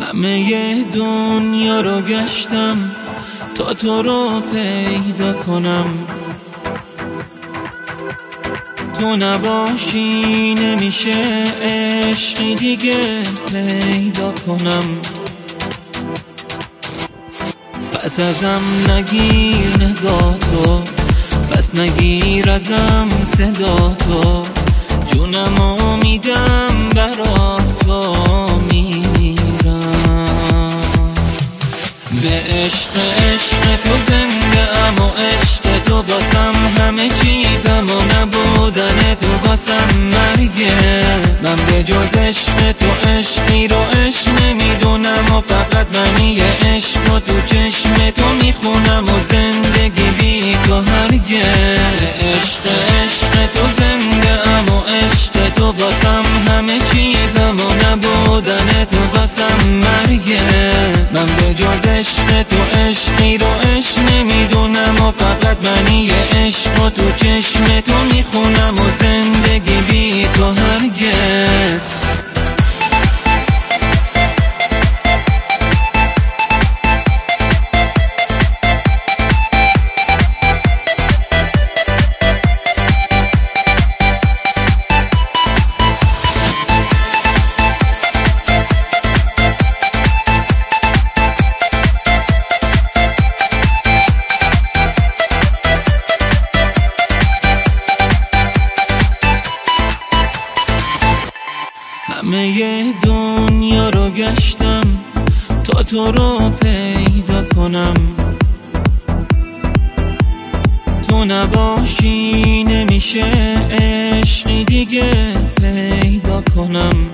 همه دنیا رو گشتم تا تو رو پیدا کنم، تو نباشی نمیشه عشقی دیگه پیدا کنم. پس ازم نگیر نگاه تو، پس نگیر ازم صدا تو، جونمو میدم برات، تو میمیرم. به عشق تو زنده ام و عشق تو باسم همه چیزم و نبودن تو باسم مرگه. من به جز عشق تو عشقی رو عشق نمیدونم و فقط معنی عشق رو تو چشم تو میخونم و زندگی بی تو هرگه. به عشق تو زنده ام و عشق تو باسم همه چیزم و نبودن تو باسم مرگه. من به جز عشق تو عشقی رو عشق نمیدونم و فقط معنی عشق رو تو چشم تو میخونم و زندگی بی تو هرگز. همه دنیا رو گشتم تا تو رو پیدا کنم، تو نباشی نمیشه عشقی دیگه پیدا کنم.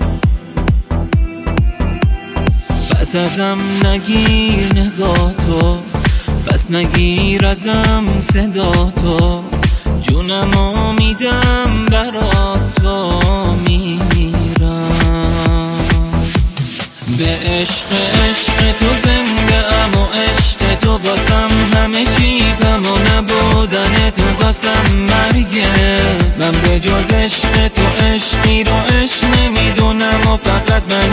پس ازم نگیر نگاه تو، پس نگیر ازم صدا تو، جونمو میدم برات، تو میمیرم. به عشق تو زنده ام و عشق تو باسم همه چیزم و نبودن تو باسم مرگه. من به جز عشق تو عشقی رو عشق نمیدونم و فقط من